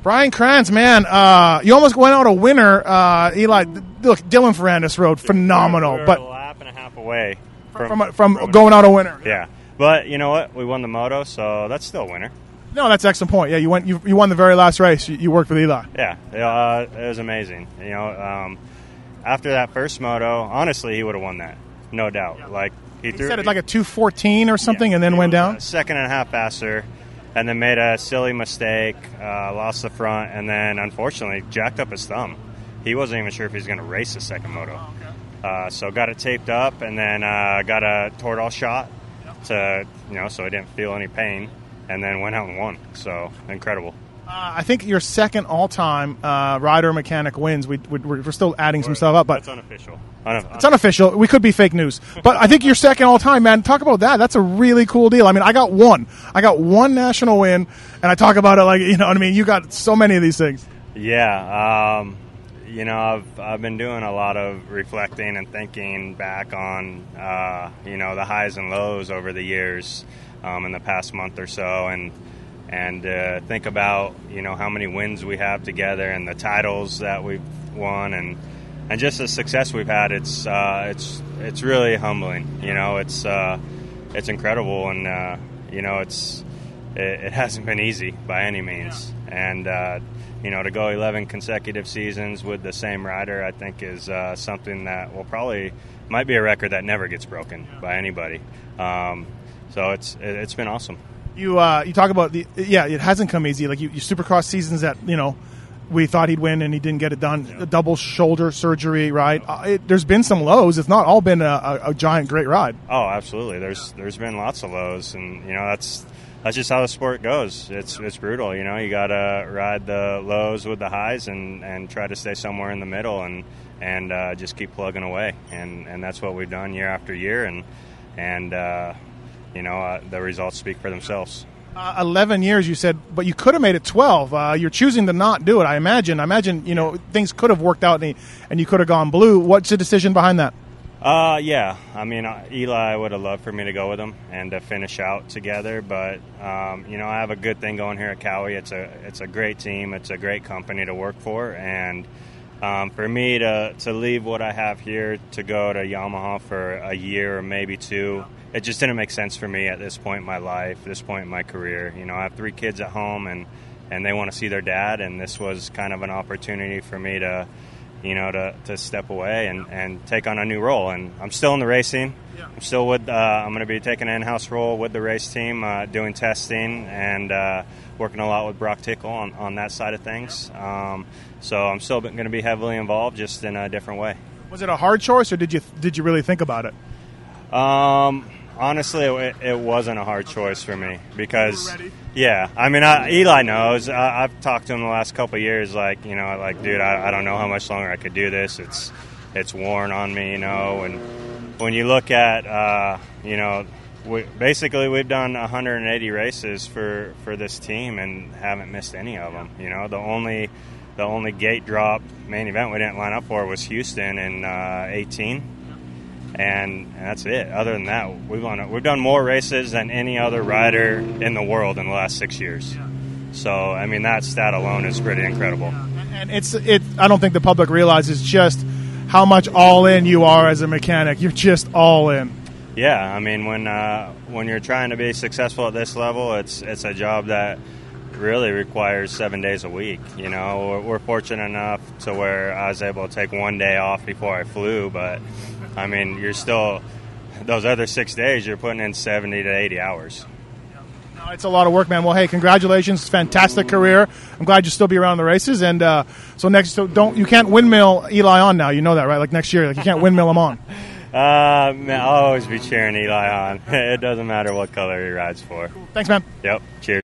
Brian Kranz, man, you almost went out a winner. Eli, look, Dylan Ferrandis rode phenomenal, We're but a lap and a half away from going out a winner. Yeah, but you know what? We won the moto, so that's still a winner. No, that's an excellent point. Yeah, you won the very last race. You worked with Eli. Yeah, it was amazing. You know, after that first moto, honestly, he would have won that, no doubt. Yeah. Like He said it like a 2:14 or something, and then went down. A second and a half faster, and then made a silly mistake, lost the front, and then unfortunately jacked up his thumb. He wasn't even sure if he was going to race the second moto. So got it taped up, and then got a Toradol shot to, so he didn't feel any pain, and then went out and won. So incredible. I think your second all-time rider mechanic wins. We're still adding some stuff up, but that's unofficial. It's unofficial. We could be fake news, but I think your second all-time, man. Talk about that. That's a really cool deal. I mean, I got one national win, and I talk about it like what I mean. You got so many of these things. Yeah, I've been doing a lot of reflecting and thinking back on the highs and lows over the years in the past month or so, and think about how many wins we have together and the titles that we've won and just the success we've had. It's really humbling. It's incredible, and it hasn't been easy by any means. And to go 11 consecutive seasons with the same rider, I think is something that might be a record that never gets broken by anybody. So it's been awesome. You talk about it hasn't come easy. Like you Supercross seasons that we thought he'd win and he didn't get it done. Yeah. A double shoulder surgery, right? There's been some lows. It's not all been a giant great ride. Oh, absolutely. There's been lots of lows, and that's just how the sport goes. It's brutal. You gotta ride the lows with the highs and try to stay somewhere in the middle and just keep plugging away. And that's what we've done year after year. And the results speak for themselves. 11 years, you said, but you could have made it 12. You're choosing to not do it. I imagine, things could have worked out and you could have gone blue. What's the decision behind that? Yeah. I mean, Eli would have loved for me to go with him and to finish out together. But, I have a good thing going here at Cowie. It's a great team. It's a great company to work for. And for me to leave what I have here to go to Yamaha for a year or maybe two, it just didn't make sense for me at this point in my life, this point in my career. I have 3 kids at home, and they want to see their dad, and this was kind of an opportunity for me to step away and take on a new role. And I'm still in the racing. Yeah. I'm still with. I'm going to be taking an in-house role with the race team, doing testing and working a lot with Brock Tickle on that side of things. So I'm still going to be heavily involved, just in a different way. Was it a hard choice, or did you really think about it? Honestly, it wasn't a hard choice for me because, yeah, I mean, Eli knows. I've talked to him the last couple of years, dude, I don't know how much longer I could do this. It's worn on me, and when you look at, we've done 180 races for this team and haven't missed any of them. The only gate drop main event we didn't line up for was Houston in 18. And that's it. Other than that, we've done more races than any other rider in the world in the last 6 years. Yeah. So, I mean, that stat alone is pretty incredible. And I don't think the public realizes just how much all in you are as a mechanic. You're just all in. Yeah, I mean, when you're trying to be successful at this level, it's a job that really requires 7 days a week. We're fortunate enough to where I was able to take 1 day off before I flew, but I mean, you're still, those other 6 days, you're putting in 70 to 80 hours. No, it's a lot of work, man. Well, hey, congratulations. Fantastic career. I'm glad you'll still be around the races. And you can't windmill Eli on now. You know that, right? Like next year, you can't windmill him on. Man, I'll always be cheering Eli on. It doesn't matter what color he rides for. Cool. Thanks, man. Yep. Cheers.